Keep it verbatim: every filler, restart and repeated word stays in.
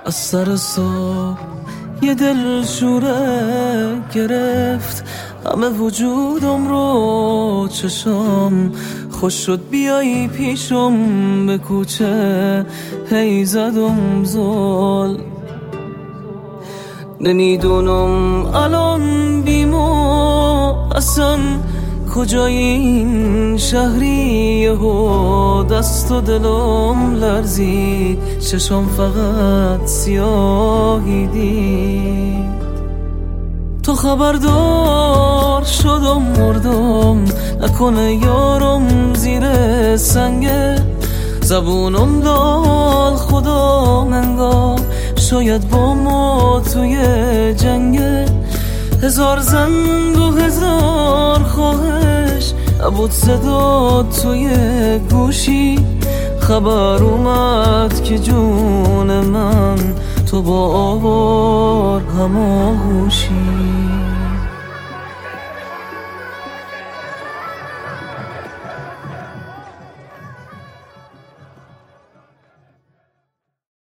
از سر صبح یه دل شوره گرفت همه وجودم رو، چشام خوش شد بیایی پیشم، به کوچه هی زدم زل. نمیدونم الان بیمو اصلا کجای این شهری، و دست و دلم لرزید، چشم فقط سیاهی دید. تو خبردار شدم مردم، نکنه یارم زیر سنگه، زبونم دال خدا منگار، شاید با ما توی جنگه. هزار زنگ و هزار خواهش عبود صدا توی گوشی، خبر اومد که جون من تو با آوار هماهوشی.